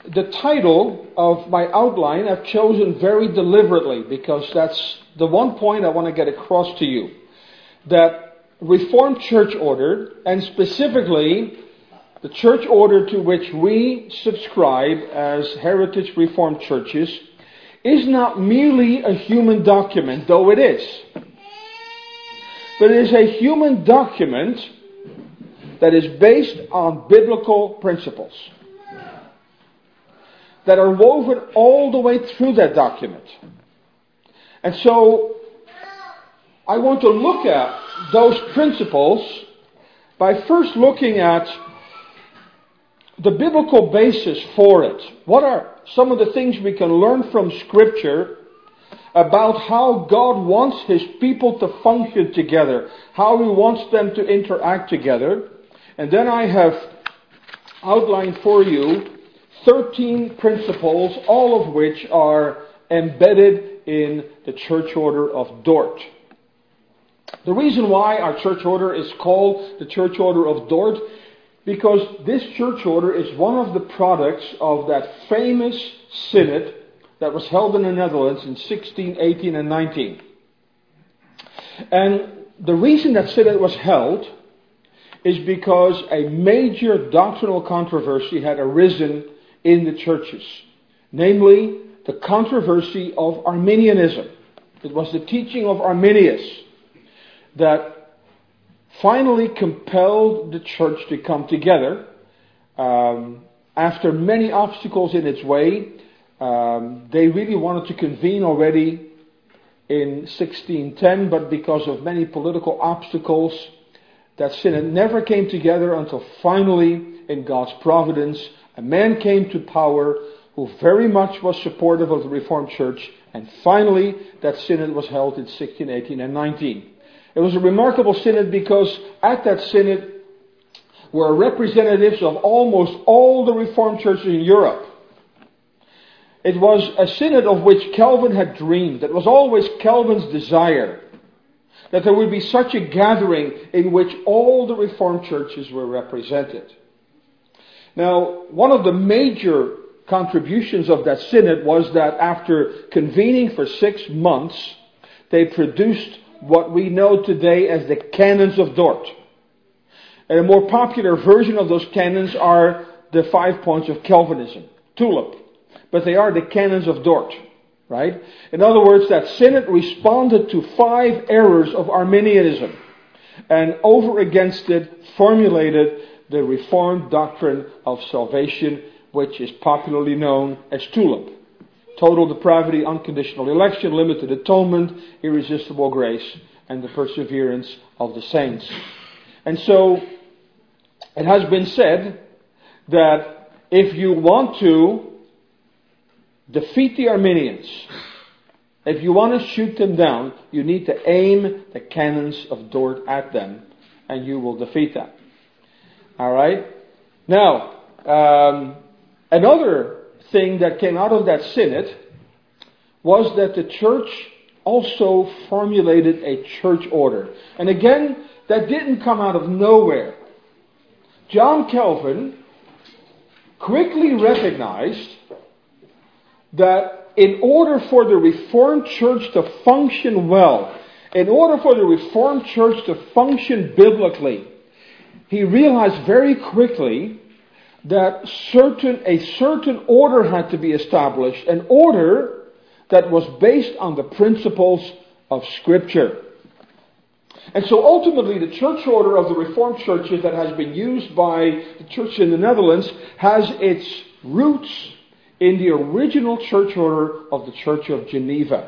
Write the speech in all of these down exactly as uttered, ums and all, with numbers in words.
the title of my outline I've chosen very deliberately because that's the one point I want to get across to you. That Reformed Church Order, and specifically the church order to which we subscribe as Heritage Reformed Churches, is not merely a human document, though it is. But it is a human document that is based on biblical principles that are woven all the way through that document. And so I want to look at those principles by first looking at the biblical basis for it. What are some of the things we can learn from Scripture about how God wants His people to function together, how He wants them to interact together. And then I have outlined for you thirteen principles, all of which are embedded in the church order of Dort. The reason why our church order is called the Church Order of Dort, because this church order is one of the products of that famous synod that was held in the Netherlands in sixteen, eighteen and nineteen. And the reason that synod was held is because a major doctrinal controversy had arisen in the churches. Namely, the controversy of Arminianism. It was the teaching of Arminius that finally compelled the church to come together. Um, after many obstacles in its way, um, they really wanted to convene already in sixteen ten, but because of many political obstacles, that synod never came together until finally, in God's providence, a man came to power who very much was supportive of the Reformed Church, and finally that synod was held in sixteen, eighteen and nineteen. It was a remarkable synod because at that synod were representatives of almost all the Reformed churches in Europe. It was a synod of which Calvin had dreamed. It was always Calvin's desire that there would be such a gathering in which all the Reformed churches were represented. Now, one of the major contributions of that synod was that after convening for six months, they produced what we know today as the Canons of Dort. And a more popular version of those canons are the five points of Calvinism, TULIP. But they are the Canons of Dort, right? In other words, that synod responded to five errors of Arminianism and over against it formulated the Reformed doctrine of salvation, which is popularly known as TULIP. Total depravity, unconditional election, limited atonement, irresistible grace, and the perseverance of the saints. And so, it has been said that if you want to defeat the Arminians, if you want to shoot them down, you need to aim the Canons of Dort at them, and you will defeat them. Alright? Now, um, another thing that came out of that synod was that the church also formulated a church order. And again, that didn't come out of nowhere. John Calvin quickly recognized that in order for the Reformed Church to function well, in order for the Reformed Church to function biblically, he realized very quickly that certain a certain order had to be established, an order that was based on the principles of Scripture. And so ultimately the church order of the Reformed churches that has been used by the church in the Netherlands has its roots in the original church order of the Church of Geneva.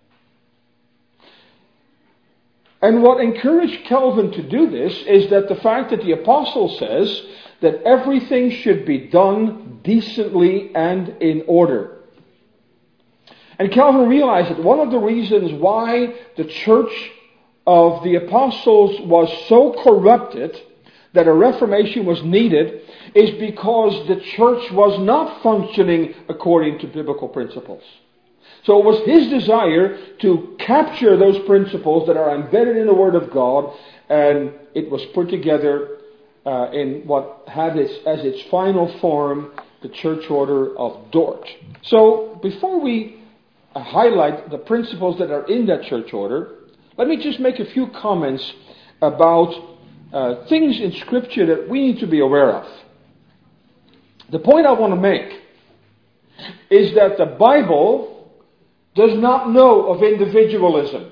And what encouraged Calvin to do this is that the fact that the apostle says that everything should be done decently and in order. And Calvin realized that one of the reasons why the church of the apostles was so corrupted that a reformation was needed is because the church was not functioning according to biblical principles. So it was his desire to capture those principles that are embedded in the Word of God, and it was put together uh, in what had its, as its final form the church order of Dort. So, before we highlight the principles that are in that church order, let me just make a few comments about uh, things in Scripture that we need to be aware of. The point I want to make is that the Bible does not know of individualism.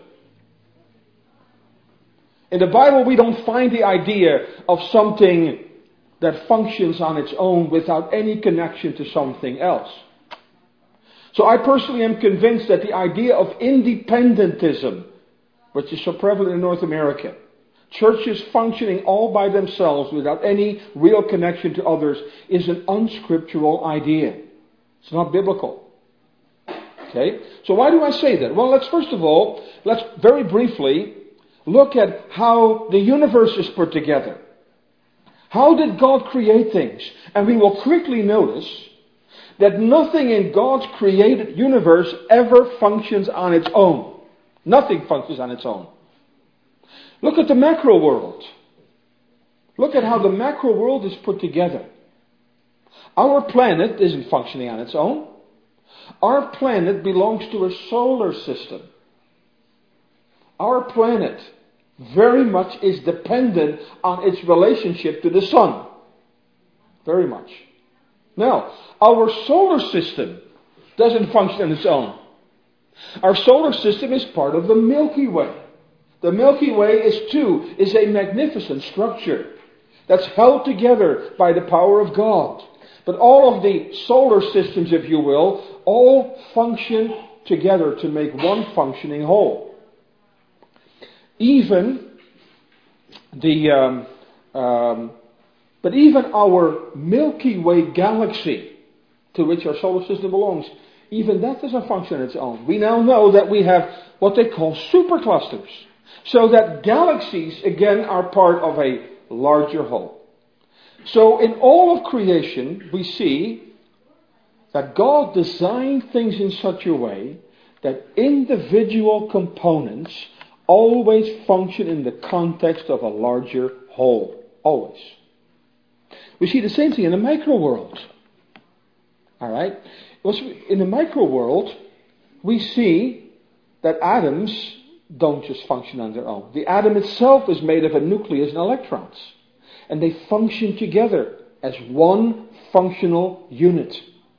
In the Bible, we don't find the idea of something that functions on its own without any connection to something else. So I personally am convinced that the idea of independentism, which is so prevalent in North America, churches functioning all by themselves without any real connection to others, is an unscriptural idea. It's not biblical. Okay? So why do I say that? Well, let's first of all, let's very briefly look at how the universe is put together. How did God create things? And we will quickly notice that nothing in God's created universe ever functions on its own. Nothing functions on its own. Look at the macro world. Look at how the macro world is put together. Our planet isn't functioning on its own. Our planet belongs to a solar system. Our planet very much is dependent on its relationship to the sun. Very much. Now, our solar system doesn't function on its own. Our solar system is part of the Milky Way. The Milky Way is too, is a magnificent structure that's held together by the power of God. But all of the solar systems, if you will, all function together to make one functioning whole. Even the, um, um, but even our Milky Way galaxy, to which our solar system belongs, even that doesn't function on its own. We now know that we have what they call superclusters. So that galaxies, again, are part of a larger whole. So in all of creation, we see that God designed things in such a way that individual components always function in the context of a larger whole. Always. We see the same thing in the micro world. Alright? In the micro world, we see that atoms don't just function on their own. The atom itself is made of a nucleus and electrons. And they function together as one functional unit.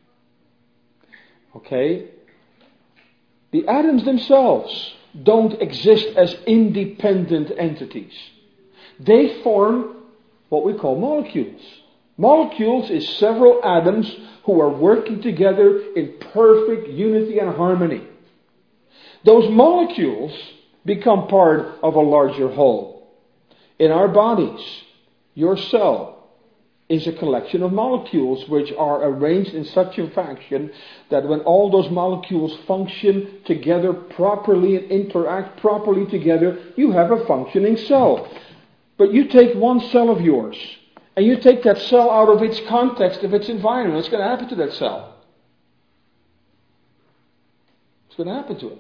Okay? The atoms themselves don't exist as independent entities. They form what we call molecules. Molecules is several atoms who are working together in perfect unity and harmony. Those molecules become part of a larger whole. In our bodies, your cell is a collection of molecules which are arranged in such a fashion that when all those molecules function together properly and interact properly together, you have a functioning cell. But you take one cell of yours, and you take that cell out of its context, of its environment, what's going to happen to that cell? What's going to happen to it?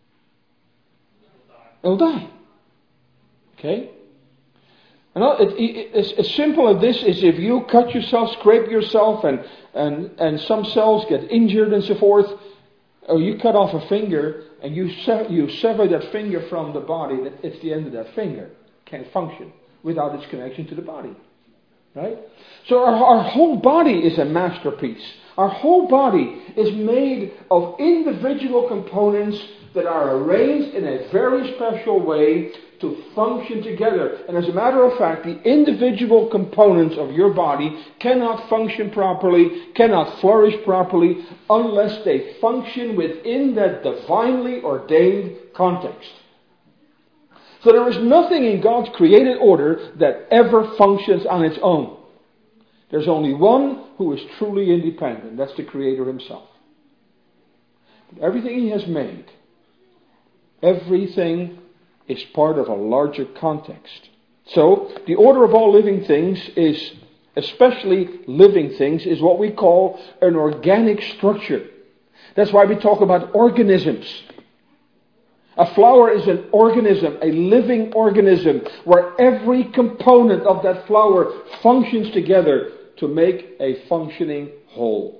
It'll die. Okay? And it, it, it, as simple as this is, if you cut yourself, scrape yourself, and, and, and some cells get injured and so forth, or you cut off a finger and you sever, you sever that finger from the body, it's the end of that finger. Can't function without its connection to the body. Right? So our, our whole body is a masterpiece. Our whole body is made of individual components that are arranged in a very special way to function together. And as a matter of fact, the individual components of your body cannot function properly, cannot flourish properly, unless they function within that divinely ordained context. So there is nothing in God's created order that ever functions on its own. There's only one who is truly independent. That's the Creator Himself. Everything He has made, everything is part of a larger context. So, the order of all living things is, especially living things, is what we call an organic structure. That's why we talk about organisms. A flower is an organism, a living organism, where every component of that flower functions together to make a functioning whole.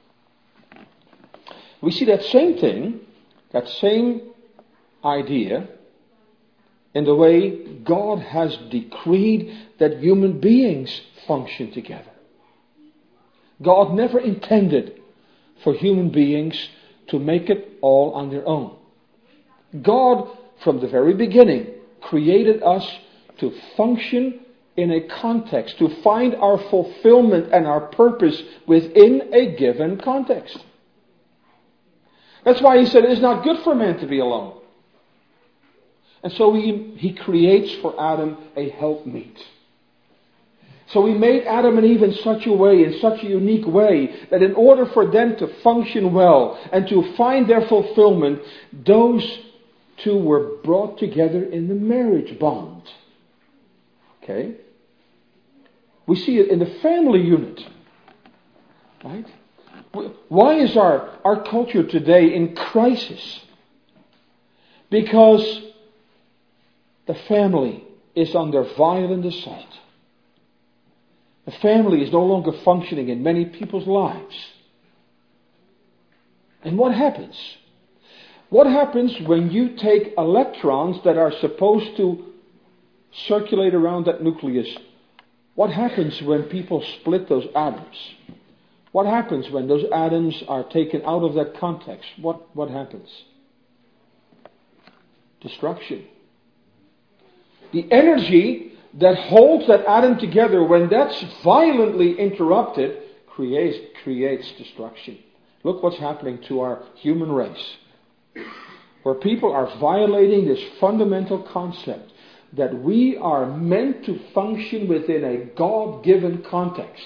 We see that same thing, that same idea, in the way God has decreed that human beings function together. God never intended for human beings to make it all on their own. God, from the very beginning, created us to function in a context, to find our fulfillment and our purpose within a given context. That's why he said it is not good for man to be alone. And so he, he creates for Adam a helpmeet. So he made Adam and Eve in such a way, in such a unique way, that in order for them to function well and to find their fulfillment, those two were brought together in the marriage bond. Okay? We see it in the family unit. Right? Why is our, our culture today in crisis? Because the family is under violent assault. The family is no longer functioning in many people's lives. And what happens? What happens when you take electrons that are supposed to circulate around that nucleus? What happens when people split those atoms? What happens when those atoms are taken out of that context? What, what happens? Destruction. The energy that holds that atom together, when that's violently interrupted, creates, creates destruction. Look what's happening to our human race. Where people are violating this fundamental concept that we are meant to function within a God-given context.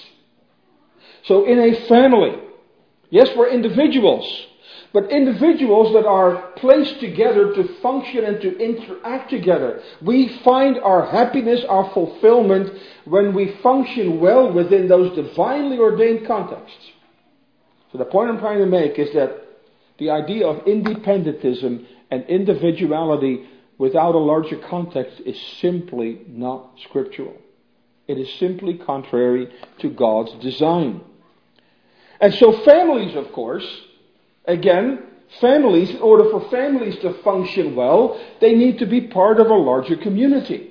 So in a family, yes, we're individuals, but individuals that are placed together to function and to interact together. We find our happiness, our fulfillment, when we function well within those divinely ordained contexts. So the point I'm trying to make is that the idea of independentism and individuality without a larger context is simply not scriptural. It is simply contrary to God's design. And so families, of course, again, families, in order for families to function well, they need to be part of a larger community.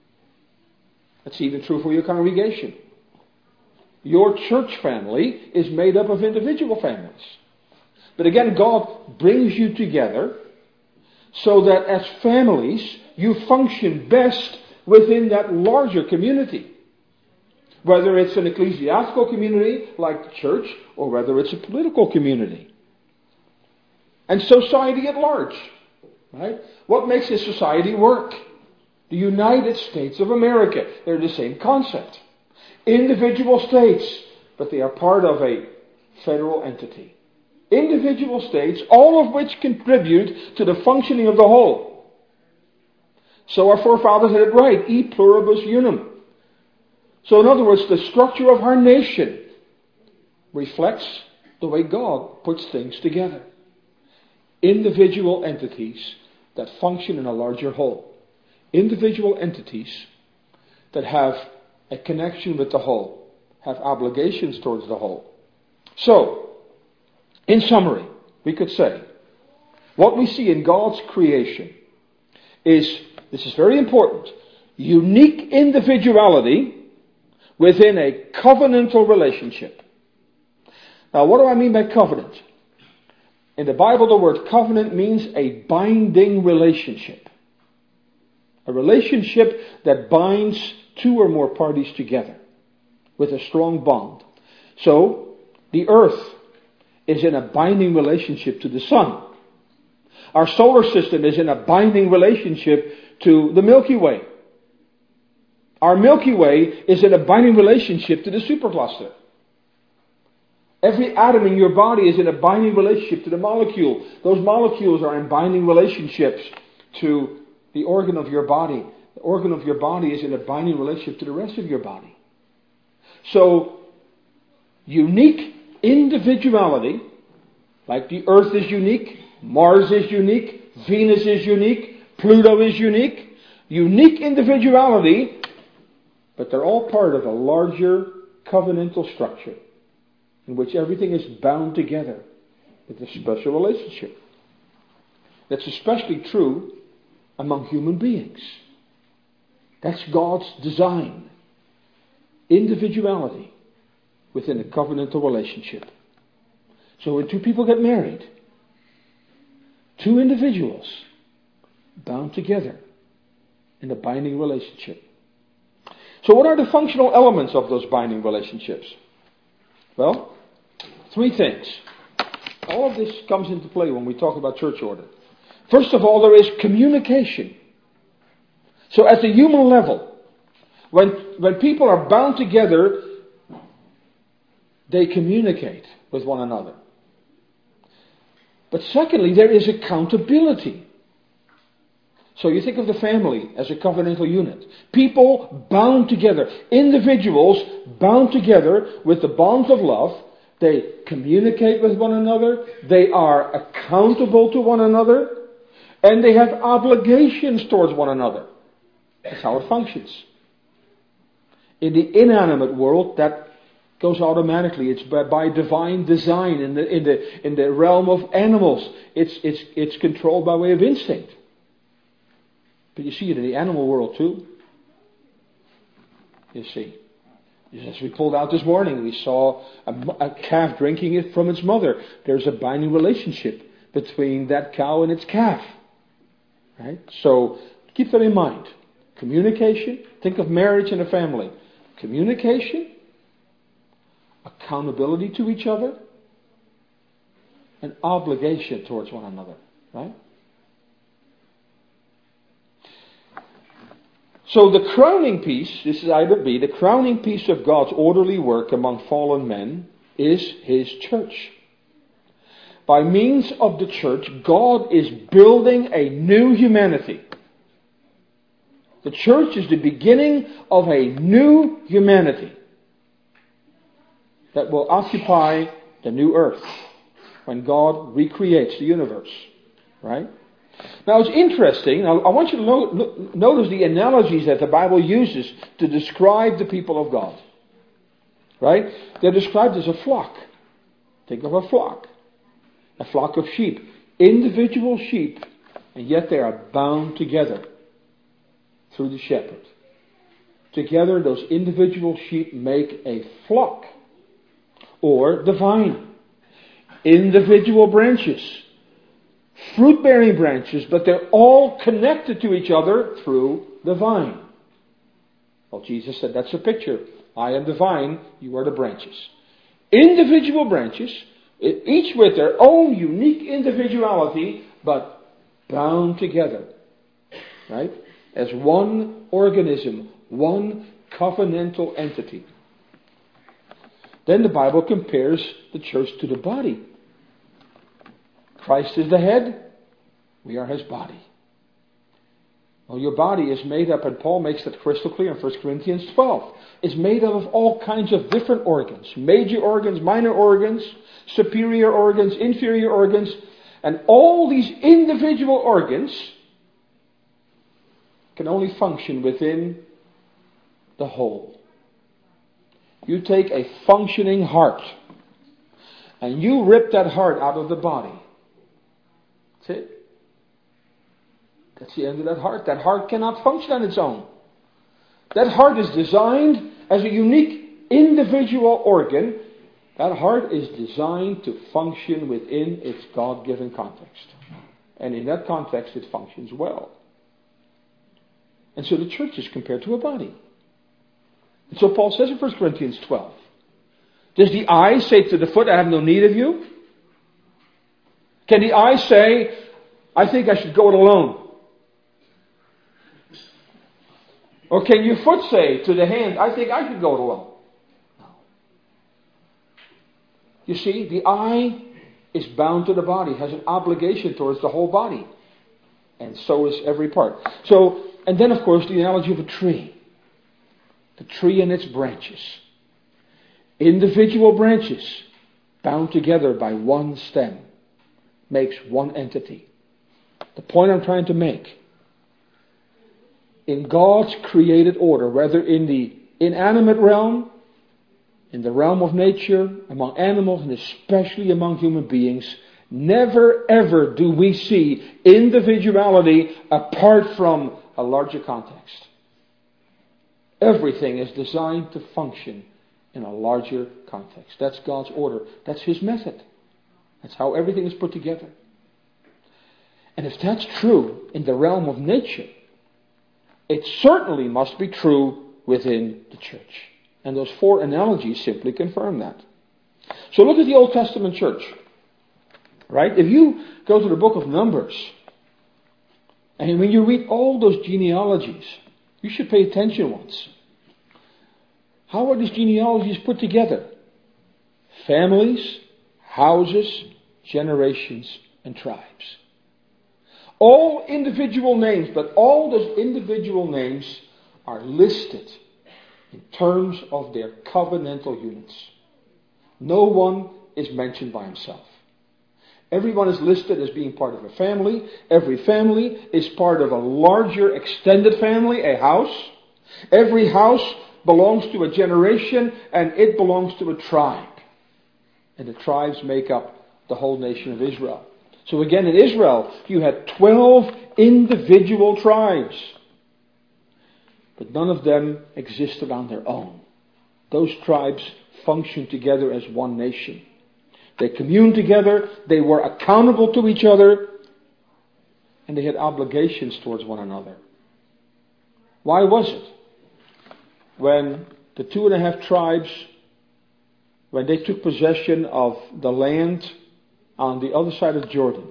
That's even true for your congregation. Your church family is made up of individual families. But again, God brings you together so that as families, you function best within that larger community. Whether it's an ecclesiastical community like the church, or whether it's a political community. And society at large. Right? What makes a society work? The United States of America. They're the same concept. Individual states, but they are part of a federal entity. Individual states, all of which contribute to the functioning of the whole. So our forefathers had it right. E pluribus unum. So in other words, the structure of our nation reflects the way God puts things together. Individual entities that function in a larger whole. Individual entities that have a connection with the whole, have obligations towards the whole. So, in summary, we could say, what we see in God's creation is, this is very important, unique individuality within a covenantal relationship. Now, what do I mean by covenant? In the Bible, the word covenant means a binding relationship. A relationship that binds two or more parties together with a strong bond. So, the earth is in a binding relationship to the sun. Our solar system is in a binding relationship to the Milky Way. Our Milky Way is in a binding relationship to the supercluster. Every atom in your body is in a binding relationship to the molecule. Those molecules are in binding relationships to the organ of your body. The organ of your body is in a binding relationship to the rest of your body. So, unique individuality, like the Earth is unique, Mars is unique, Venus is unique, Pluto is unique. Unique individuality, but they're all part of a larger covenantal structure in which everything is bound together with a special relationship. That's especially true among human beings. That's God's design. Individuality within a covenantal relationship. So when two people get married, two individuals bound together in a binding relationship. So what are the functional elements of those binding relationships? Well, three things. All of this comes into play when we talk about church order. First of all, there is communication. So at the human level, when, when people are bound together, they communicate with one another. But secondly, there is accountability. So you think of the family as a covenantal unit. People bound together. Individuals bound together with the bonds of love. They communicate with one another. They are accountable to one another. And they have obligations towards one another. That's how it functions. In the inanimate world, that goes automatically. It's by, by divine design. In the in the in the realm of animals, it's it's it's controlled by way of instinct. But you see it in the animal world too. You see, as we pulled out this morning, we saw a, a calf drinking it from its mother. There's a binding relationship between that cow and its calf. Right? So keep that in mind. Communication. Think of marriage and a family. Communication. Accountability to each other. And obligation towards one another. Right? So the crowning piece, this is item B, the crowning piece of God's orderly work among fallen men is His church. By means of the church, God is building a new humanity. The church is the beginning of a new humanity that will occupy the new earth when God recreates the universe. Right? Now it's interesting. I want you to no, notice the analogies that the Bible uses to describe the people of God. Right? They're described as a flock. Think of a flock. A flock of sheep. Individual sheep. And yet they are bound together through the shepherd. Together those individual sheep make a flock. Or the vine. Individual branches. Fruit-bearing branches, but they're all connected to each other through the vine. Well, Jesus said that's a picture. I am the vine, you are the branches. Individual branches, each with their own unique individuality, but bound together. Right? As one organism, one covenantal entity. Then the Bible compares the church to the body. Christ is the head, we are His body. Well, your body is made up, and Paul makes that crystal clear in First Corinthians twelve. It's made up of all kinds of different organs. Major organs, minor organs, superior organs, inferior organs. And all these individual organs can only function within the whole. You take a functioning heart, and you rip that heart out of the body. That's it. That's the end of that heart. That heart cannot function on its own. That heart is designed as a unique individual organ. That heart is designed to function within its God-given context. And in that context it functions well. And so the church is compared to a body. And so Paul says in First Corinthians twelve, does the eye say to the foot, I have no need of you? Can the eye say, I think I should go it alone? Or can your foot say to the hand, I think I should go it alone? No. You see, the eye is bound to the body, has an obligation towards the whole body. And so is every part. So, and then of course the analogy of a tree. The tree and its branches. Individual branches bound together by one stem makes one entity. The point I'm trying to make, in God's created order, whether in the inanimate realm in the realm of nature, among animals, and especially among human beings, never ever do we see individuality apart from a larger context. Everything is designed to function in a larger context. That's God's order. That's His method. That's how everything is put together. And if that's true in the realm of nature, it certainly must be true within the church. And those four analogies simply confirm that. So look at the Old Testament church. Right? If you go to the book of Numbers, and when you read all those genealogies, you should pay attention once. How are these genealogies put together? Families, houses, generations, and tribes. All individual names, but all those individual names are listed in terms of their covenantal units. No one is mentioned by himself. Everyone is listed as being part of a family. Every family is part of a larger extended family, a house. Every house belongs to a generation, and it belongs to a tribe. And the tribes make up the whole nation of Israel. So again, in Israel, you had twelve individual tribes. But none of them existed on their own. Those tribes functioned together as one nation. They communed together, they were accountable to each other, and they had obligations towards one another. Why was it? When the two and a half tribes, when they took possession of the land on the other side of Jordan,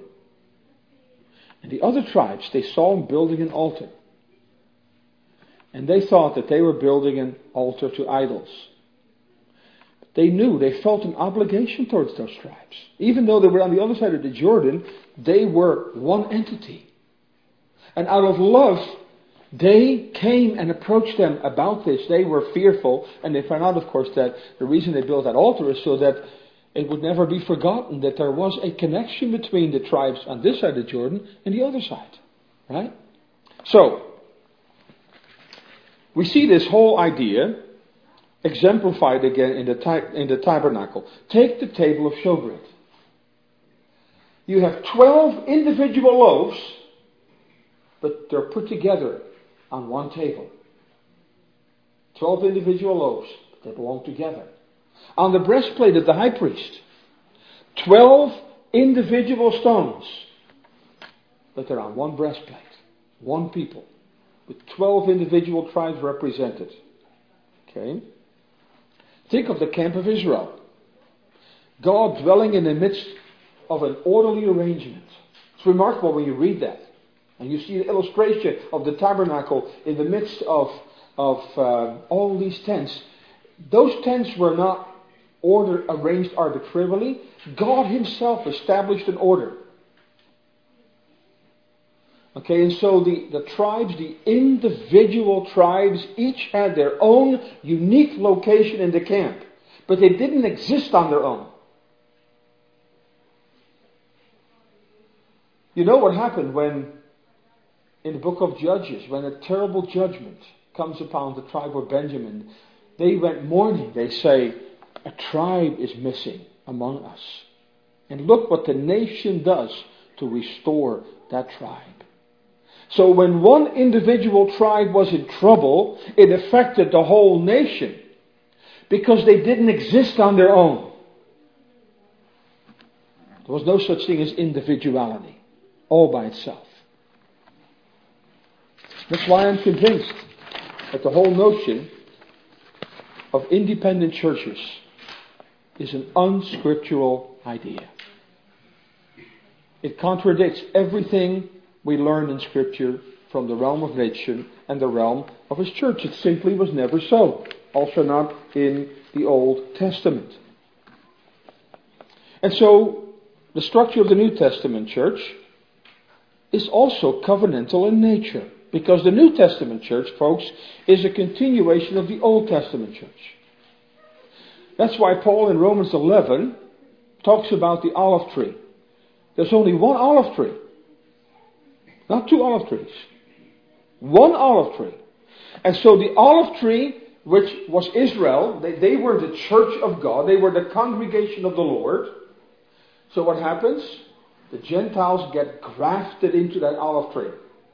and the other tribes, they saw them building an altar. And they thought that they were building an altar to idols. They knew, they felt an obligation towards those tribes. Even though they were on the other side of the Jordan, they were one entity. And out of love, they came and approached them about this. They were fearful, and they found out, of course, that the reason they built that altar is so that it would never be forgotten that there was a connection between the tribes on this side of Jordan and the other side. Right? So, we see this whole idea exemplified again in the, ty- in the tabernacle. Take the table of showbread. You have twelve individual loaves, but they're put together on one table. Twelve individual loaves, but they belong together. On the breastplate of the high priest, twelve individual stones, but they're on one breastplate, one people, with twelve individual tribes represented. Okay? Think of the camp of Israel. God dwelling in the midst of an orderly arrangement. It's remarkable when you read that. And you see the illustration of the tabernacle in the midst of, of uh, all these tents. Those tents were not order arranged arbitrarily. God Himself established an order. Okay, and so the, the tribes, the individual tribes, each had their own unique location in the camp. But they didn't exist on their own. You know what happened when, in the book of Judges, when a terrible judgment comes upon the tribe of Benjamin, they went mourning. They say, a tribe is missing among us. And look what the nation does to restore that tribe. So when one individual tribe was in trouble, it affected the whole nation because they didn't exist on their own. There was no such thing as individuality, all by itself. That's why I'm convinced that the whole notion of independent churches is an unscriptural idea. It contradicts everything we learn in Scripture from the realm of nature and the realm of His church. It simply was never so. Also not in the Old Testament. And so, the structure of the New Testament church is also covenantal in nature. Because the New Testament church, folks, is a continuation of the Old Testament church. That's why Paul in Romans eleven talks about the olive tree. There's only one olive tree. Not two olive trees. One olive tree. And so the olive tree which was Israel. They, they were the church of God. They were the congregation of the Lord. So what happens? The Gentiles get grafted into that olive tree.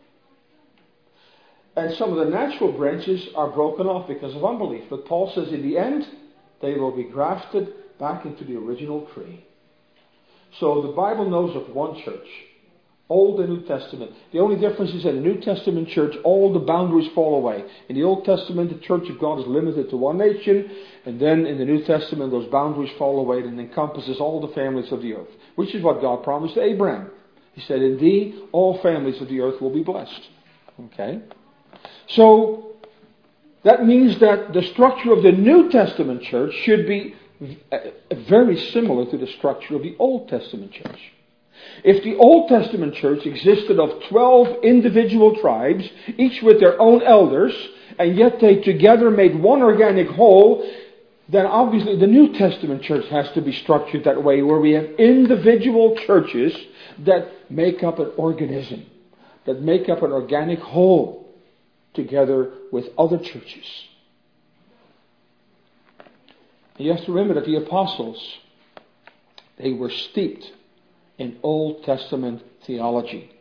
And some of the natural branches are broken off because of unbelief. But Paul says in the end, they will be grafted back into the original tree. So the Bible knows of one church. Old and New Testament. The only difference is that in the New Testament church, all the boundaries fall away. In the Old Testament, the church of God is limited to one nation. And then in the New Testament, those boundaries fall away and encompasses all the families of the earth. Which is what God promised to Abraham. He said, in thee, all families of the earth will be blessed. Okay? So, that means that the structure of the New Testament church should be very similar to the structure of the Old Testament church. If the Old Testament church existed of twelve individual tribes, each with their own elders, and yet they together made one organic whole, then obviously the New Testament church has to be structured that way, where we have individual churches that make up an organism, that make up an organic whole, together with other churches. And you have to remember that the apostles, they were steeped in Old Testament theology.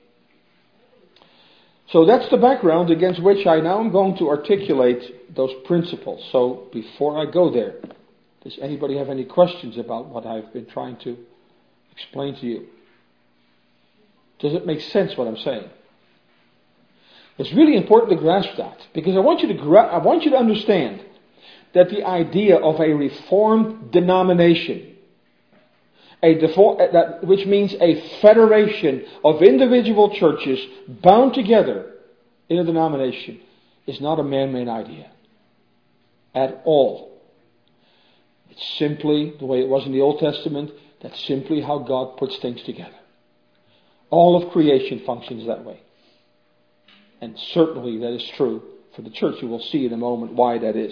So that's the background against which I now am going to articulate those principles. So before I go there, does anybody have any questions about what I've been trying to explain to you? Does it make sense what I'm saying? It's really important to grasp that, because I want you to gra- I want you to understand that the idea of a reformed denomination, A default, that, which means a federation of individual churches bound together in a denomination, is not a man-made idea at all. It's simply the way it was in the Old Testament. That's simply how God puts things together. All of creation functions that way. And certainly that is true for the church. You will see in a moment why that is.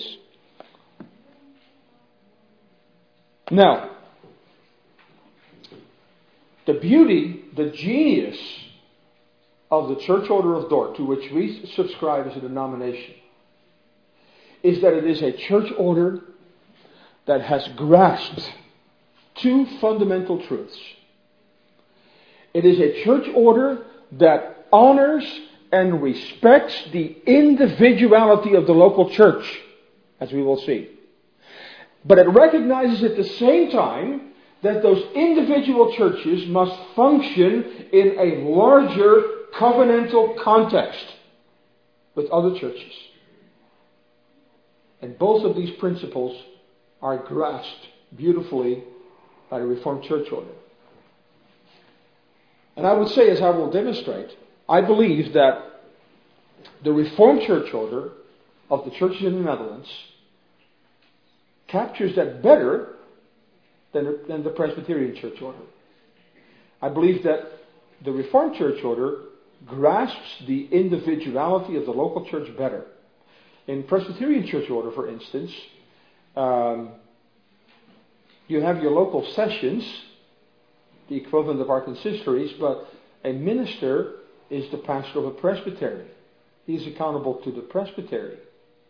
Now, the beauty, the genius of the Church Order of Dort, to which we subscribe as a denomination, is that it is a church order that has grasped two fundamental truths. It is a church order that honors and respects the individuality of the local church, as we will see. But it recognizes at the same time that those individual churches must function in a larger covenantal context with other churches. And both of these principles are grasped beautifully by the Reformed Church Order. And I would say, as I will demonstrate, I believe that the Reformed Church Order of the churches in the Netherlands captures that better than the, than the Presbyterian Church Order. I believe that the Reformed Church Order grasps the individuality of the local church better. In Presbyterian Church Order, for instance, um, you have your local sessions, the equivalent of our consistories, but a minister is the pastor of a presbytery. He is accountable to the presbytery.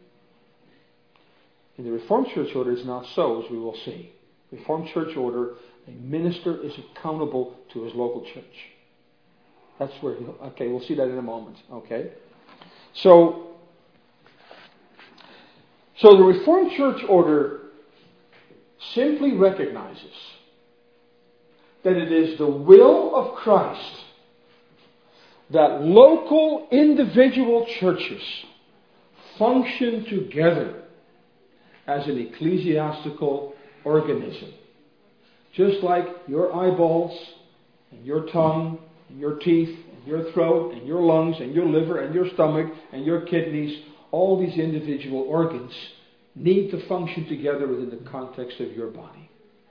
In the Reformed Church Order, it's not so, as we will see. Reformed Church Order, a minister is accountable to his local church. That's where, he, okay, we'll see that in a moment, okay? So, so the Reformed Church Order simply recognizes that it is the will of Christ that local individual churches function together as an ecclesiastical organism. Just like your eyeballs and your tongue and your teeth and your throat and your lungs and your liver and your stomach and your kidneys, all these individual organs need to function together within the context of your body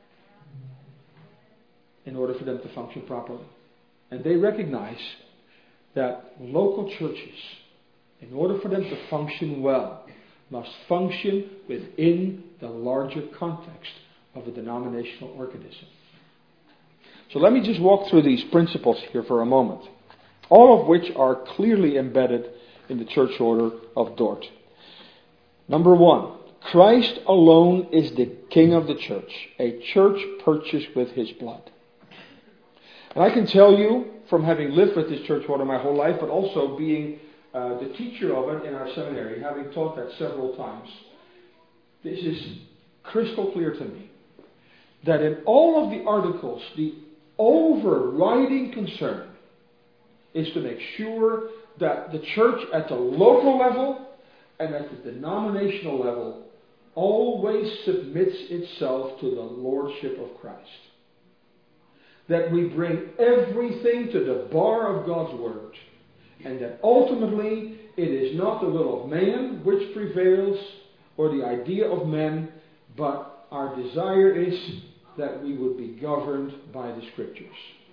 in order for them to function properly. And they recognize that local churches, in order for them to function well, must function within the larger context of a denominational organism. So let me just walk through these principles here for a moment, all of which are clearly embedded in the Church Order of Dort. Number one, Christ alone is the King of the church, a church purchased with His blood. And I can tell you, from having lived with this church water my whole life, but also being uh, the teacher of it in our seminary, having taught that several times, this is crystal clear to me, that in all of the articles, the overriding concern is to make sure that the church at the local level and at the denominational level always submits itself to the lordship of Christ. That we bring everything to the bar of God's Word. And that ultimately it is not the will of man which prevails or the idea of men, but our desire is that we would be governed by the Scriptures.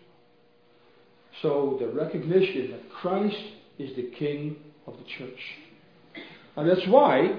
So the recognition that Christ is the King of the church. And that's why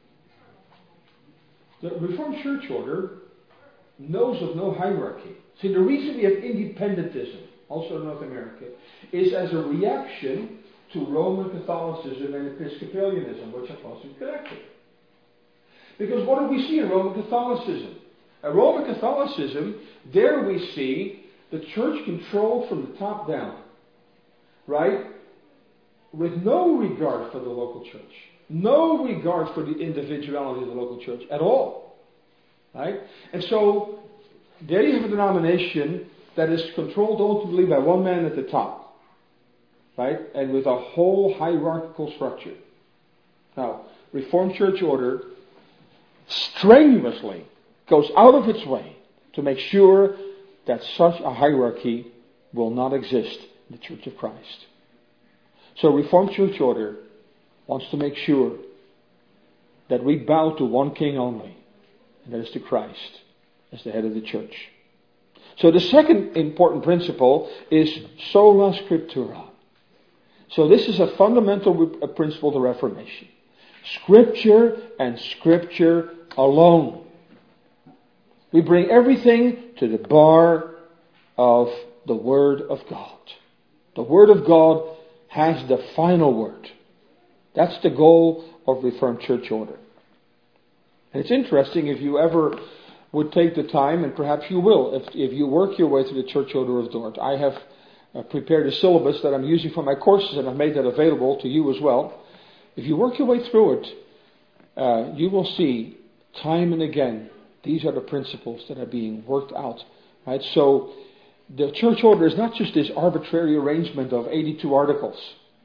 the Reformed Church Order knows of no hierarchy. See, the reason we have independentism, also in North America, is as a reaction to Roman Catholicism and Episcopalianism, which are closely connected. Because what do we see in Roman Catholicism? In Roman Catholicism, there we see the church controlled from the top down, right? With no regard for the local church. No regard for the individuality of the local church at all. Right? And so, there you have a denomination that is controlled ultimately by one man at the top. Right? And with a whole hierarchical structure. Now, Reformed Church Order strenuously goes out of its way to make sure that such a hierarchy will not exist in the Church of Christ. So Reformed Church Order wants to make sure that we bow to one King only, and that is to Christ as the head of the church. So the second important principle is sola scriptura. So this is a fundamental principle of the Reformation. Scripture and Scripture alone. We bring everything to the bar of the Word of God. The Word of God has the final word. That's the goal of Reformed Church Order. And it's interesting if you ever would take the time, and perhaps you will, if, if you work your way through the Church Order of Dort. I have uh, prepared a syllabus that I'm using for my courses, and I've made that available to you as well. If you work your way through it, uh, you will see time and again, these are the principles that are being worked out. Right? So, the Church Order is not just this arbitrary arrangement of eighty-two articles.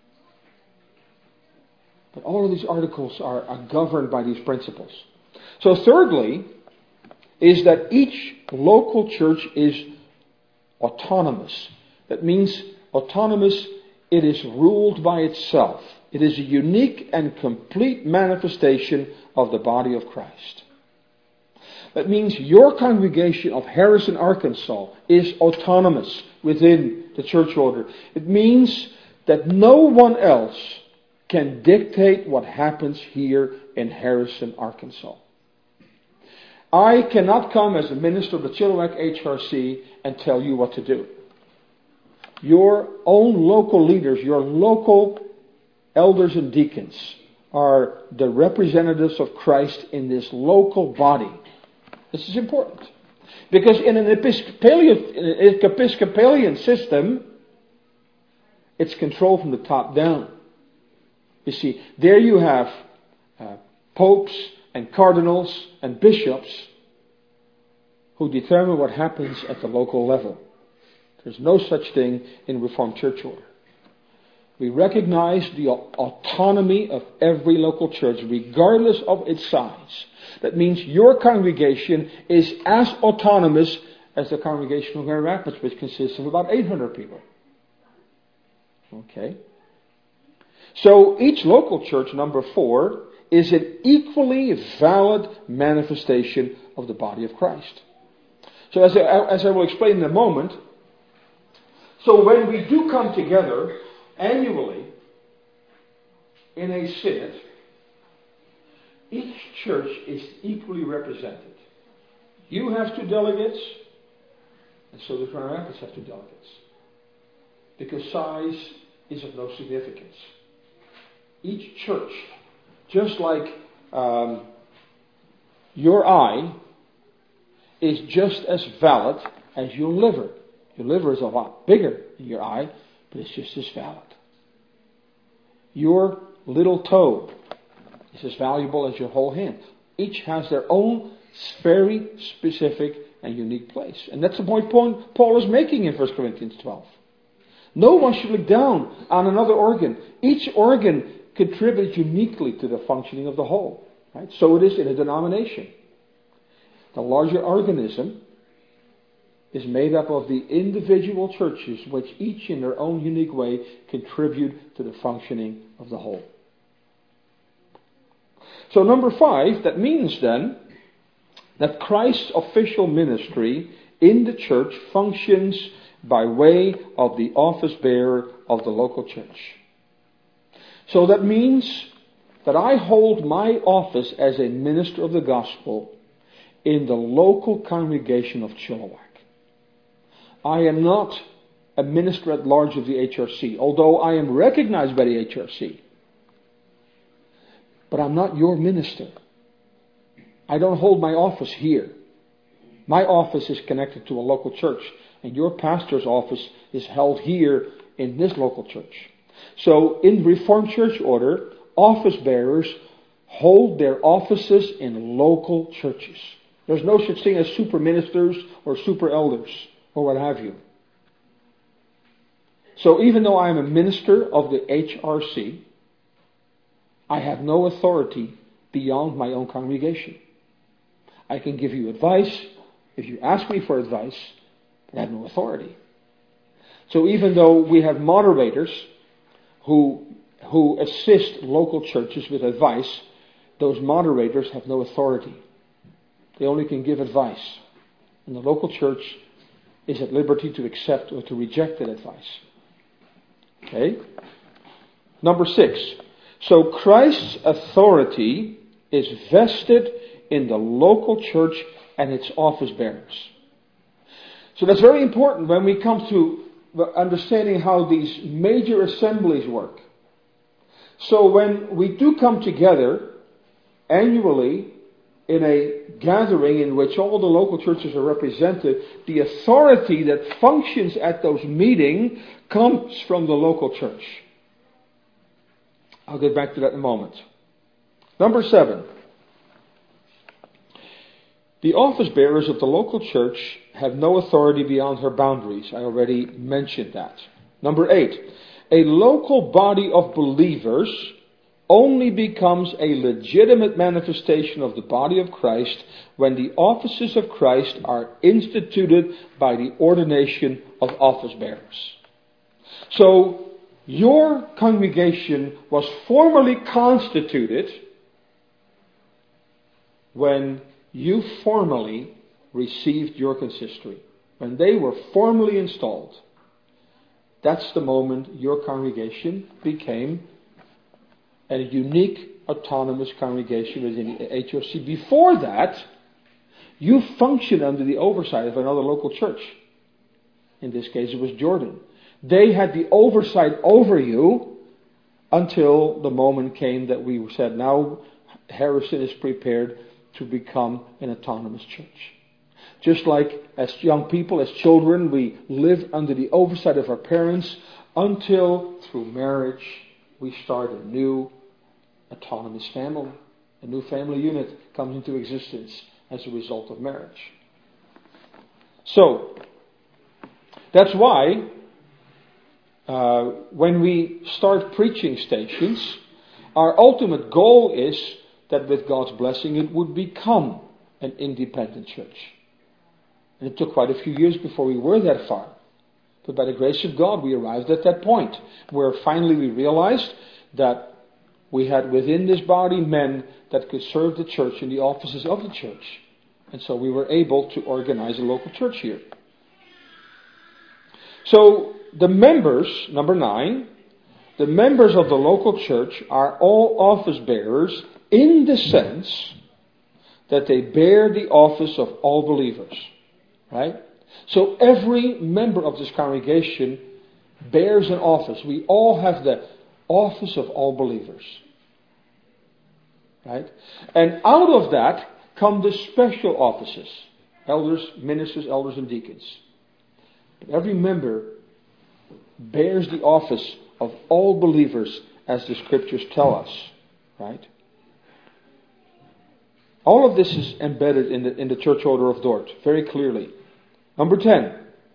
But all of these articles are, are governed by these principles. So thirdly, is that each local church is autonomous. That means autonomous, it is ruled by itself. It is a unique and complete manifestation of the body of Christ. That means your congregation of Harrison, Arkansas is autonomous within the church order. It means that no one else can dictate what happens here in Harrison, Arkansas. I cannot come as a minister of the Chilliwack H R C and tell you what to do. Your own local leaders, your local elders and deacons are the representatives of Christ in this local body. This is important. Because in an Episcopalian, Episcopalian system, it's controlled from the top down. You see, there you have uh, popes and cardinals and bishops who determine what happens at the local level. There's no such thing in Reformed Church Order. We recognize the autonomy of every local church, regardless of its size. That means your congregation is as autonomous as the congregation of Grand Rapids, which consists of about eight hundred people. Okay? So each local church, number four, is an equally valid manifestation of the body of Christ. So as I, as I will explain in a moment, so when we do come together annually in a synod, each church is equally represented. You have two delegates, and so the Grand Rapids have two delegates. Because size is of no significance. Each church, just like um, your eye is just as valid as your liver. Your liver is a lot bigger than your eye, but it's just as valid. Your little toe is as valuable as your whole hand. Each has their own very specific and unique place. And that's the point Paul is making in First Corinthians twelve. No one should look down on another organ. Each organ contributes uniquely to the functioning of the whole. Right? So it is in a denomination. The larger organism is made up of the individual churches which each in their own unique way contribute to the functioning of the whole. So number five, that means then that Christ's official ministry in the church functions by way of the office bearer of the local church. So that means that I hold my office as a minister of the gospel in the local congregation of Chilliwack. I am not a minister at large of the H R C, although I am recognized by the H R C. But I'm not your minister. I don't hold my office here. My office is connected to a local church, and your pastor's office is held here in this local church. So in Reformed Church order, office bearers hold their offices in local churches. There's no such thing as super ministers or super elders or what have you. So even though I am a minister of the H R C, I have no authority beyond my own congregation. I can give you advice if you ask me for advice, but I have no authority. So even though we have moderators who who assist local churches with advice, those moderators have no authority. They only can give advice. And the local church is at liberty to accept or to reject that advice. Okay? Number six. So Christ's authority is vested in the local church and its office bearers. So that's very important when we come to understanding how these major assemblies work. So when we do come together annually in a gathering in which all the local churches are represented, the authority that functions at those meetings comes from the local church. I'll get back to that in a moment. Number seven. The office bearers of the local church have no authority beyond her boundaries. I already mentioned that. Number eight. A local body of believers only becomes a legitimate manifestation of the body of Christ when the offices of Christ are instituted by the ordination of office bearers. So, your congregation was formally constituted when you formally received your consistory. When they were formally installed. That's the moment your congregation became a unique, autonomous congregation within the H R C. Before that, you functioned under the oversight of another local church. In this case, it was Jordan. They had the oversight over you until the moment came that we said, now Harrison is prepared to become an autonomous church. Just like as young people, as children, we live under the oversight of our parents until through marriage we start a new autonomous family. A new family unit comes into existence as a result of marriage. So, that's why uh, when we start preaching stations, our ultimate goal is that with God's blessing it would become an independent church. And it took quite a few years before we were that far. But by the grace of God, we arrived at that point where finally we realized that we had within this body men that could serve the church in the offices of the church. And so we were able to organize a local church here. So the members, number nine, the members of the local church are all office bearers in the sense that they bear the office of all believers. Right? So every member of this congregation bears an office. We all have the office of all believers. Right? And out of that come the special offices. Elders, ministers, elders, and deacons. But every member bears the office of all believers, as the scriptures tell us. Right? All of this is embedded in the, in the church order of Dort, very clearly. Number ten.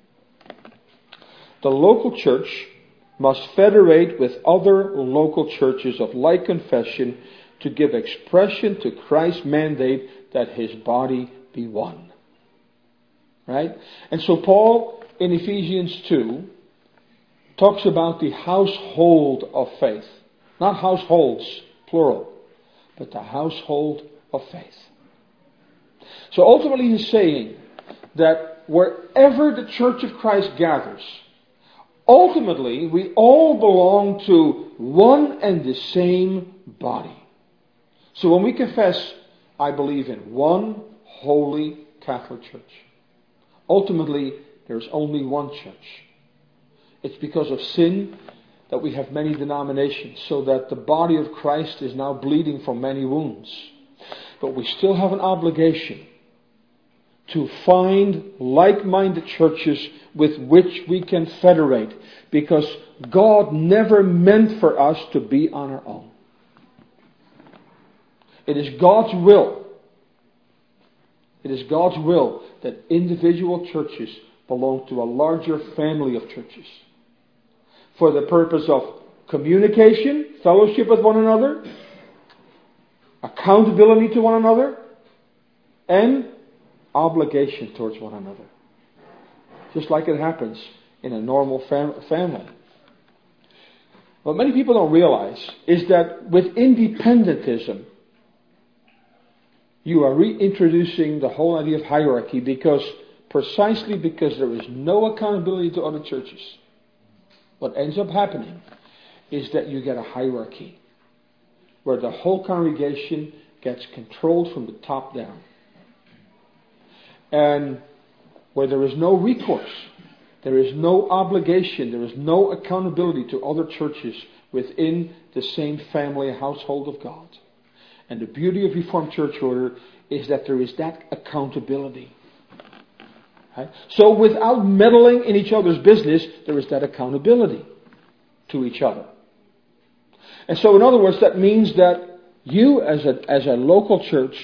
The local church must federate with other local churches of like confession to give expression to Christ's mandate that his body be one. Right? And so Paul in Ephesians two talks about the household of faith. Not households, plural, but the household of faith. So ultimately he's saying that wherever the church of Christ gathers, ultimately we all belong to one and the same body. So when we confess, I believe in one holy Catholic Church, ultimately there's only one church. It's because of sin that we have many denominations, so that the body of Christ is now bleeding from many wounds. But we still have an obligation to find like-minded churches with which we can federate, because God never meant for us to be on our own. It is God's will. It is God's will that individual churches belong to a larger family of churches for the purpose of communication, fellowship with one another, accountability to one another, and obligation towards one another. Just like it happens in a normal fam- family. What many people don't realize is that with independentism, you are reintroducing the whole idea of hierarchy, because precisely because there is no accountability to other churches. What ends up happening is that you get a hierarchy where the whole congregation gets controlled from the top down. And where there is no recourse, there is no obligation, there is no accountability to other churches within the same family household of God. And the beauty of Reformed Church Order is that there is that accountability. Right? So without meddling in each other's business, there is that accountability to each other. And so in other words, that means that you as a, as a local church,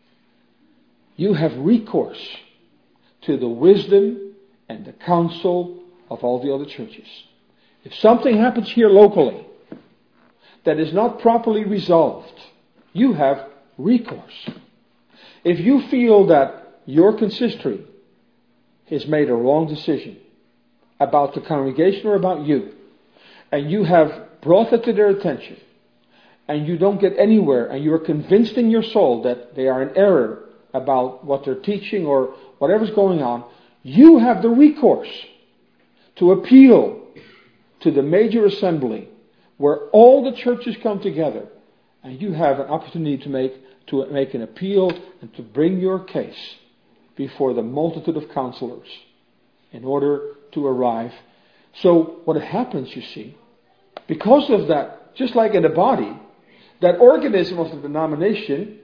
you have recourse to the wisdom and the counsel of all the other churches. If something happens here locally that is not properly resolved, you have recourse. If you feel that your consistory has made a wrong decision about the congregation or about you, and you have brought it to their attention, and you don't get anywhere, and you are convinced in your soul that they are in error about what they're teaching or whatever's going on, you have the recourse to appeal to the major assembly where all the churches come together, and you have an opportunity to make to make an appeal and to bring your case before the multitude of counselors in order to arrive. So what happens, you see, because of that, just like in the body, that organism of the denomination,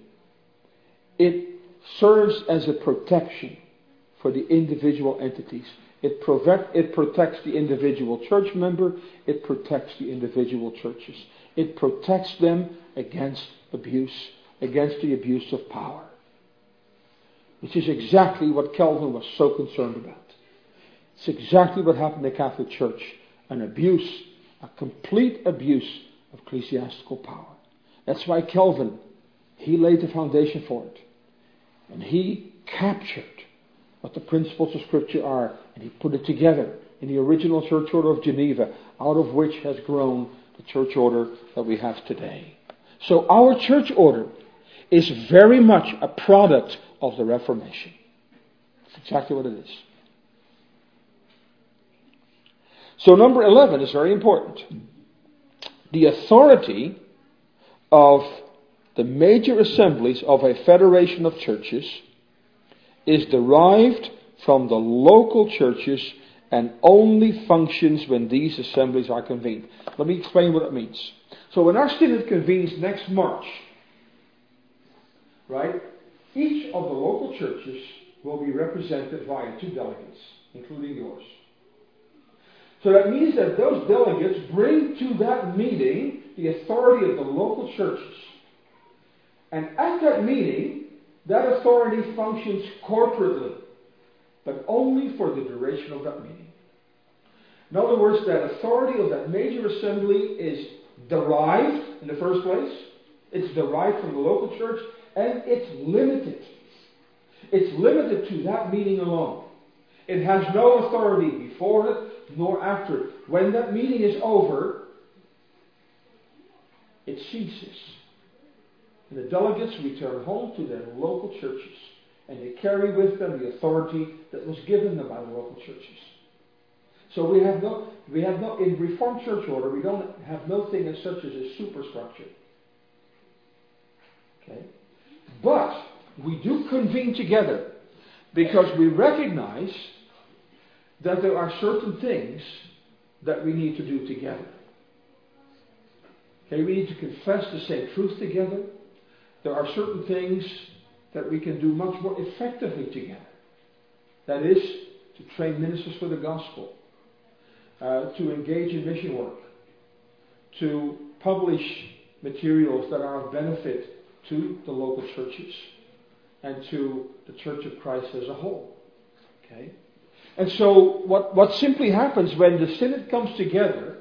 it serves as a protection for the individual entities. It, protect, it protects the individual church member. It protects the individual churches. It protects them against abuse, against the abuse of power. Which is exactly what Calvin was so concerned about. It's exactly what happened in the Catholic Church. An abuse, a complete abuse of ecclesiastical power. That's why Calvin, he laid the foundation for it. And he captured what the principles of Scripture are, and he put it together in the original Church Order of Geneva, out of which has grown the church order that we have today. So our church order is very much a product of the Reformation. That's exactly what it is. So number eleven is very important. The authority of the major assemblies of a federation of churches is derived from the local churches and only functions when these assemblies are convened. Let me explain what it means. So when our synod convenes next March, right, each of the local churches will be represented via two delegates, including yours. So that means that those delegates bring to that meeting the authority of the local churches. And at that meeting, that authority functions corporately, but only for the duration of that meeting. In other words, that authority of that major assembly is derived in the first place. It's derived from the local church, and it's limited. It's limited to that meeting alone. It has no authority before it nor after it. When that meeting is over, it ceases. And the delegates return home to their local churches, and they carry with them the authority that was given them by the local churches. So we have no, we have no, in Reformed Church order, we don't have no thing as such as a superstructure. Okay? But we do convene together because we recognize that there are certain things that we need to do together. Okay, we need to confess the same truth together. There are certain things that we can do much more effectively together. That is, to train ministers for the gospel, uh, to engage in mission work, to publish materials that are of benefit to the local churches and to the Church of Christ as a whole. Okay? And so what, what simply happens when the synod comes together,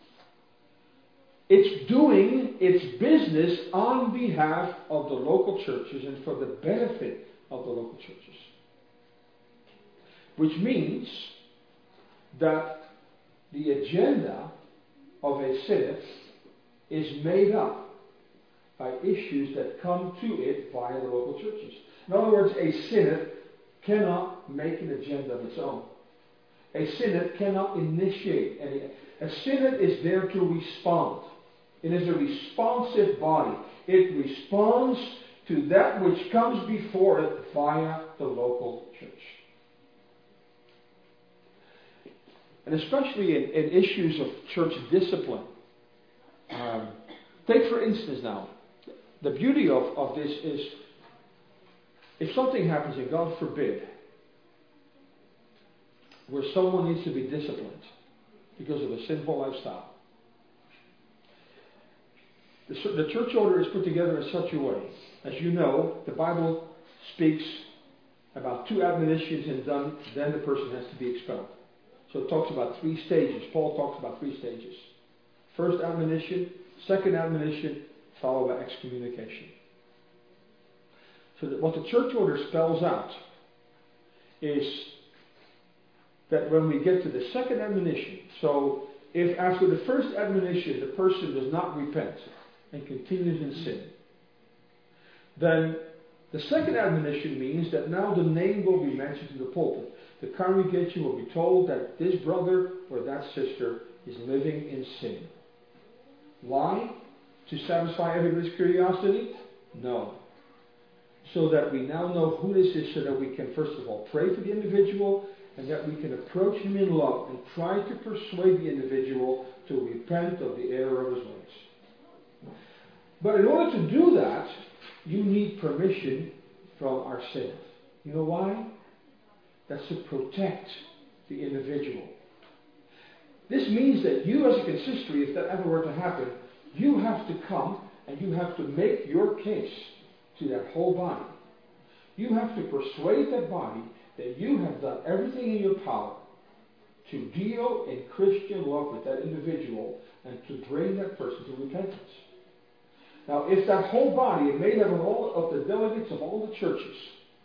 it's doing its business on behalf of the local churches and for the benefit of the local churches. Which means that the agenda of a synod is made up by issues that come to it via the local churches. In other words, a synod cannot make an agenda of its own. A synod cannot initiate any. A synod is there to respond. It is a responsive body. It responds to that which comes before it via the local church. And especially in, in issues of church discipline. Um, take for instance now, the beauty of, of this is, if something happens, and God forbid, where someone needs to be disciplined because of a sinful lifestyle, the, the church order is put together in such a way. As you know, the Bible speaks about two admonitions and done, then the person has to be expelled. So it talks about three stages. Paul talks about three stages. First admonition, second admonition, followed by excommunication. So that what the church order spells out is that when we get to the second admonition, so if after the first admonition the person does not repent and continues in sin, then the second admonition means that now the name will be mentioned in the pulpit. The congregation will be told that this brother or that sister is living in sin. Why? To satisfy everybody's curiosity? No. So that we now know who this is, so that we can first of all pray for the individual, and that we can approach him in love and try to persuade the individual to repent of the error of his ways. But in order to do that, you need permission from our synod. You know why? That's to protect the individual. This means that you as a consistory, if that ever were to happen, you have to come and you have to make your case to that whole body. You have to persuade that body that you have done everything in your power to deal in Christian love with that individual and to bring that person to repentance. Now, if that whole body, made up of all of the delegates of all the churches,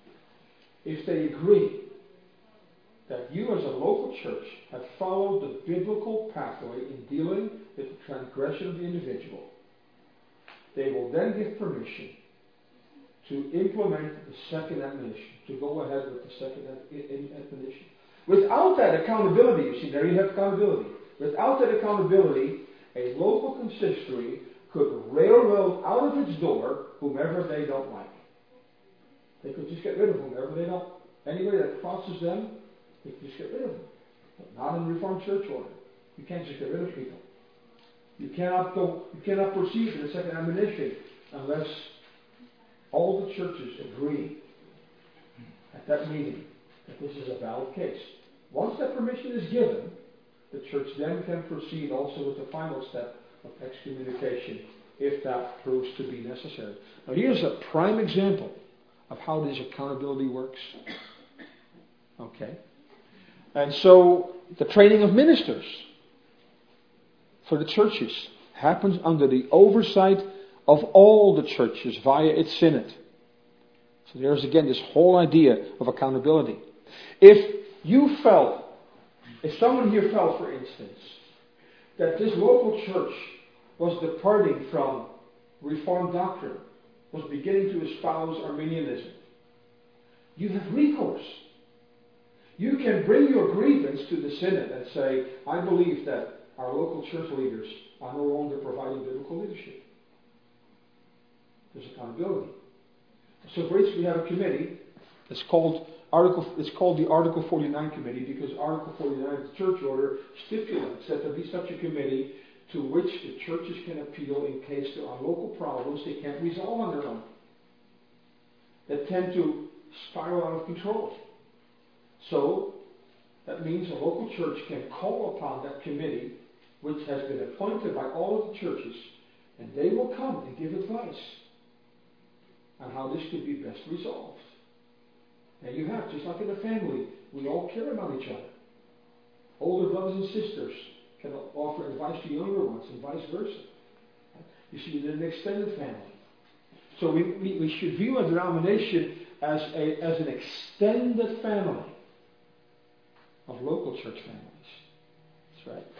if they agree that you as a local church have followed the biblical pathway in dealing with the transgression of the individual, they will then give permission to implement the second admonition, to go ahead with the second admonition. Without that accountability, you see, there you have accountability. Without that accountability, a local consistory could railroad out of its door whomever they don't like. They could just get rid of whomever they don't. Anybody that crosses them, they could just get rid of them. But not in the Reformed Church order. You can't just get rid of people. You cannot go. You cannot proceed to the second admonition unless all the churches agree at that meeting that this is a valid case. Once that permission is given, the church then can proceed also with the final step of excommunication if that proves to be necessary. Now here's a prime example of how this accountability works. Okay? And so the training of ministers for the churches happens under the oversight of all the churches via its synod. So there's again this whole idea of accountability. If you felt, if someone here felt, for instance, that this local church was departing from Reformed doctrine, was beginning to espouse Arminianism, you have recourse. You can bring your grievance to the synod and say, I believe that our local church leaders are no longer providing biblical leadership. There's accountability. So for instance, we have a committee. It's called Article. It's called the Article forty-nine Committee because Article forty-nine of the Church Order stipulates that there be such a committee to which the churches can appeal in case there are local problems they can't resolve on their own, that tend to spiral out of control. So that means a local church can call upon that committee, which has been appointed by all of the churches, and they will come and give advice on how this could be best resolved. And you have, just like in a family, we all care about each other. Older brothers and sisters can offer advice to younger ones and vice versa. You see, in an extended family. So we, we, we should view a denomination as, a, as an extended family of local church families. That's right.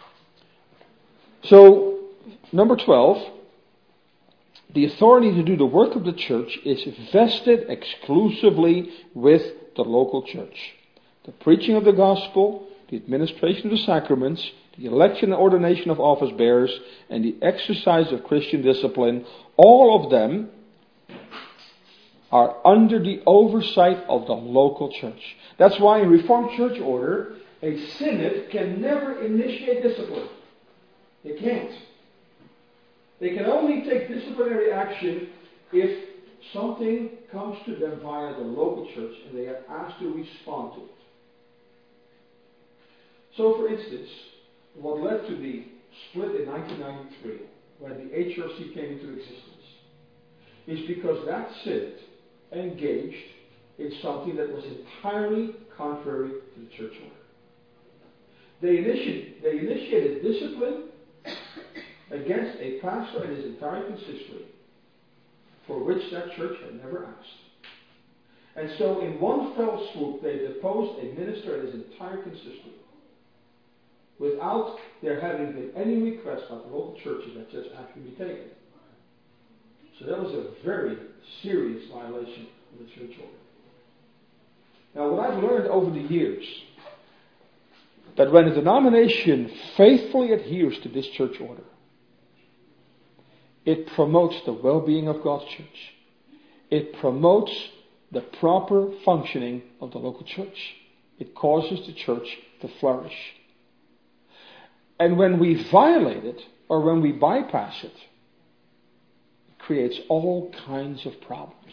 So, number twelve, the authority to do the work of the church is vested exclusively with the local church. The preaching of the gospel, the administration of the sacraments, the election and ordination of office bearers, and the exercise of Christian discipline, all of them are under the oversight of the local church. That's why in Reformed Church Order, a synod can never initiate discipline. It can't. They can only take disciplinary action if something comes to them via the local church and they are asked to respond to it. So, for instance, what led to the split in nineteen ninety-three, when the H R C came into existence, is because that synod engaged in something that was entirely contrary to the church order. They initiated, they initiated discipline against a pastor and his entire consistory, for which that church had never asked. And so in one fell swoop, they deposed a minister and his entire consistory, without there having been any request by the local churches that such action be taken. So that was a very serious violation of the church order. Now, what I've learned over the years, that when a denomination faithfully adheres to this church order, it promotes the well-being of God's church. It promotes the proper functioning of the local church. It causes the church to flourish. And when we violate it, or when we bypass it, it creates all kinds of problems.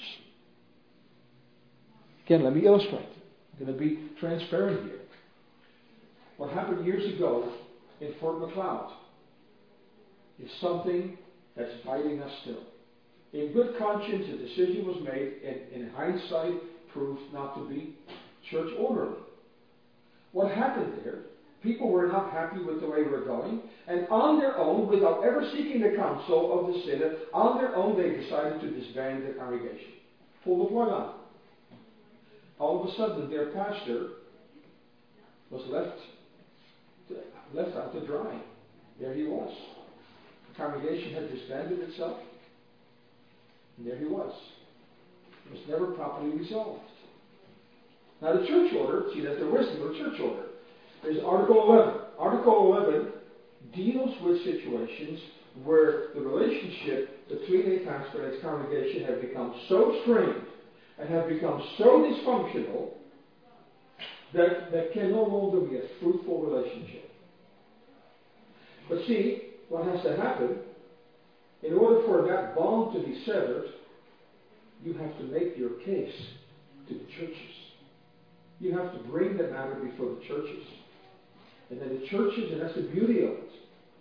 Again, let me illustrate. I'm going to be transparent here. What happened years ago in Fort McLeod is something that's biting us still. In good conscience, a decision was made, and in hindsight, proved not to be church orderly. What happened there? People were not happy with the way we were going, and on their own, without ever seeking the counsel of the synod, on their own they decided to disband the congregation. Pull the plug on. All of a sudden, their pastor was left left out to dry. There he was. The congregation had disbanded itself, and there he was. It was never properly resolved. Now the church order, see, that's the wisdom of the church order. There's Article eleven. Article eleven deals with situations where the relationship between a pastor and his congregation have become so strained and have become so dysfunctional that that can no longer be a fruitful relationship. But see, what has to happen, in order for that bond to be severed, you have to make your case to the churches. You have to bring the matter before the churches. And then the churches, and that's the beauty of it,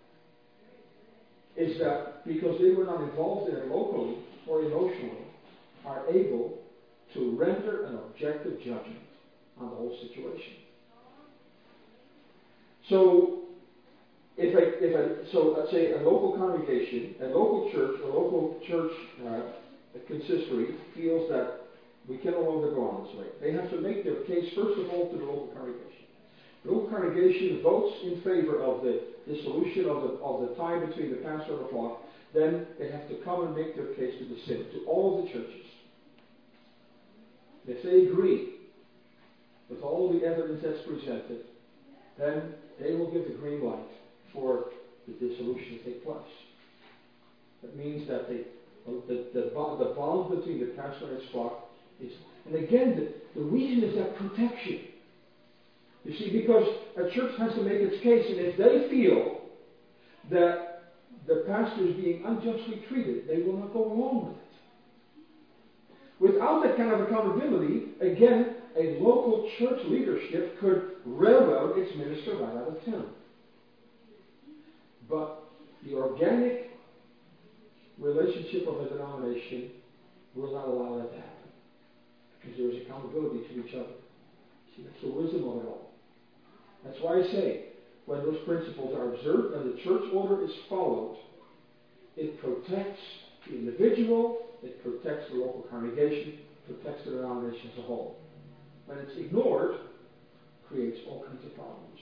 is that because they were not involved in it locally or emotionally, are able to render an objective judgment on the whole situation. So, if I, if I, so let's say a local congregation, a local church, a local church uh, consistory feels that we can no longer go on this way. They have to make their case first of all to the local congregation. The local congregation votes in favor of the dissolution of the of the tie between the pastor and the flock. Then they have to come and make their case to the synod, to all of the churches. If they agree with all the evidence that's presented, then they will give the green light for the dissolution to take place. That means that they, the, the, the bond between the pastor and his flock is, and again, the, the reason is that protection. You see, because a church has to make its case, and if they feel that the pastor is being unjustly treated, they will not go along with it. Without that kind of accountability, again, a local church leadership could railroad its minister right out of town. But the organic relationship of a denomination will not allow that to happen. Because there is accountability to each other. See, that's the wisdom of it all. That's why I say, when those principles are observed and the church order is followed, it protects the individual, it protects the local congregation, it protects the denomination as a whole. When it's ignored, it creates all kinds of problems.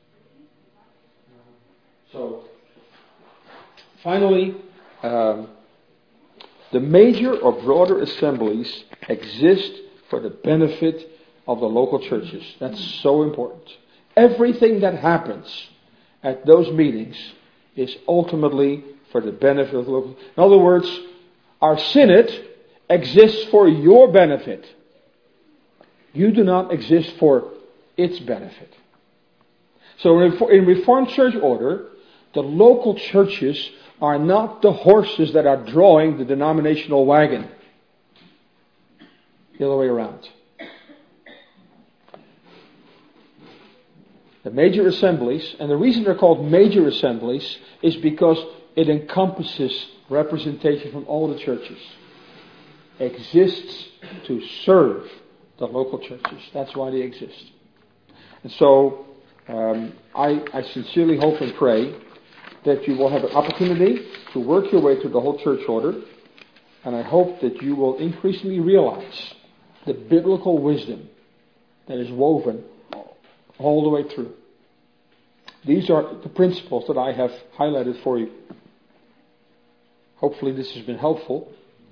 So, finally, um, the major or broader assemblies exist for the benefit of the local churches. That's so important. Everything that happens at those meetings is ultimately for the benefit of the local. In other words, our synod exists for your benefit. You do not exist for its benefit. So in Reformed church order, the local churches are not the horses that are drawing the denominational wagon. The other way around. The major assemblies, and the reason they're called major assemblies is because it encompasses representation from all the churches. Exists to serve the local churches. That's why they exist. And so, um, I, I sincerely hope and pray that you will have an opportunity to work your way through the whole church order, and I hope that you will increasingly realize the biblical wisdom that is woven all the way through. These are the principles that I have highlighted for you. Hopefully this has been helpful.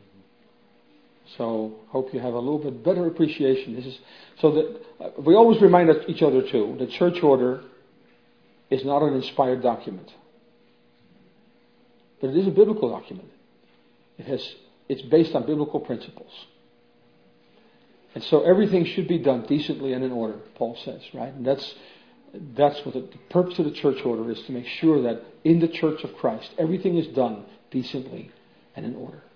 So, hope you have a little bit better appreciation. This is so that uh, we always remind each other too, the church order is not an inspired document. But it is a biblical document. It has, it's based on biblical principles. And so everything should be done decently and in order, Paul says, right? And that's that's what the, the purpose of the church order is, to make sure that in the church of Christ, everything is done decently and in order.